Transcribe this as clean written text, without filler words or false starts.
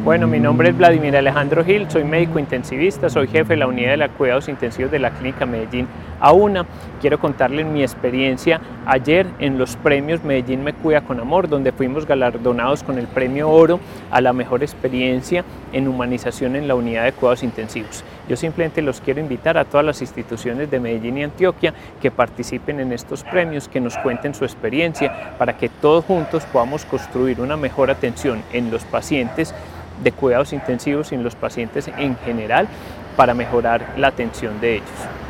Bueno, mi nombre es Vladimir Alejandro Gil, soy médico intensivista, soy jefe de la unidad de cuidados intensivos de la Clínica Medellín A1. Quiero contarles mi experiencia ayer en los premios Medellín Me Cuida con Amor, donde fuimos galardonados con el premio Oro a la mejor experiencia en humanización en la unidad de cuidados intensivos. Yo simplemente los quiero invitar a todas las instituciones de Medellín y Antioquia que participen en estos premios, que nos cuenten su experiencia para que todos juntos podamos construir una mejor atención en los pacientes de cuidados intensivos y en los pacientes en general para mejorar la atención de ellos.